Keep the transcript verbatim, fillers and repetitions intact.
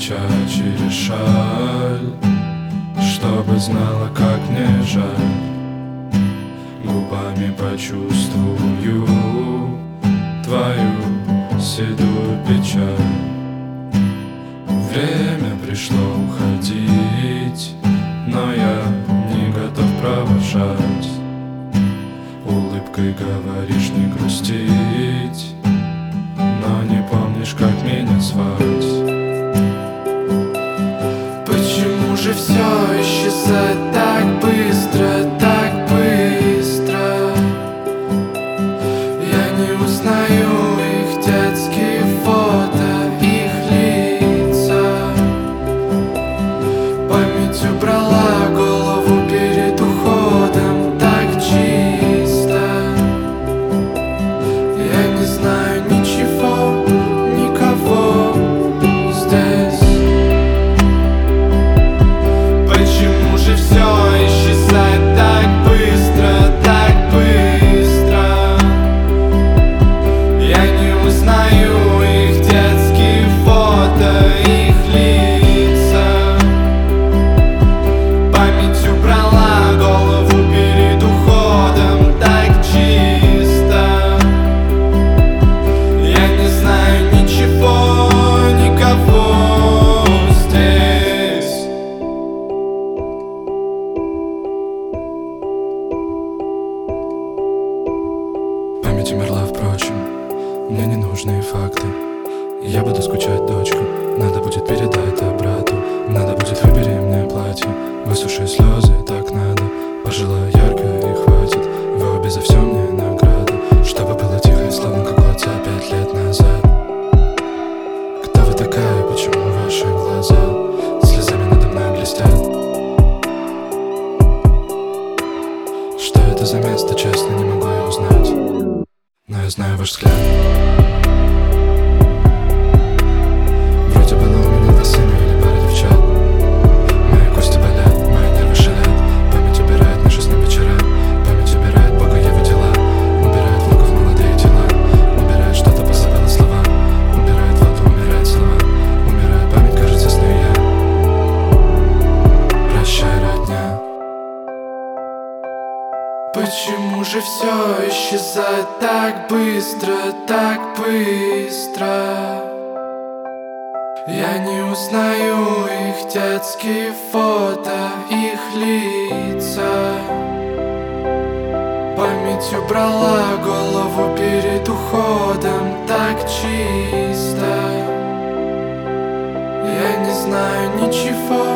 печаль через шаль, чтобы знала, как мне жаль. Губами почувствую твою седую печаль. Время пришло уходить, но я не готов провожать. Улыбкой говоришь не грустить, но не помнишь, как меня звать. Почему же все исчезает так быстро, так быстро? Я не узнаю их детские фото, их лица. Память убрала голову перед уходом так чисто. Я не знаю ничего, никого здесь. Почему же все исчезает так быстро, так быстро? Я не узнаю их детские фото, их лица. Память убрала голову перед уходом так чисто. Я не знаю ничего, никого здесь. Память умерла, впрочем, мне не нужны факты. Я буду скучать, дочка, надо будет передать это брату. Надо будет выбери мне платье, высуши слезы, так надо. Пожелаю ярко и хватит, вы обе за все мне награда. Чтобы было тихо и словно как отца пять лет назад. Кто вы такая, почему ваши глаза слезами надо мной блестят? Что это за место, честно не могу я узнать, но я знаю ваш взгляд. Вроде было у меня два сына или пара девчат. Мои кости болят, мои нервы шалят. Память убирает наши сны вечера. Память убирает Бога его дела. Убирает внуков молодые тела. Убирает что-то, позабыла слова. Убирает воду, умирает слова. Умирает память, кажется, сны я. Прощай, родня. Почему же все исчезает так быстро, так быстро? Я не узнаю их детские фото, их лица. Память убрала голову перед уходом так чисто. Я не знаю ничего,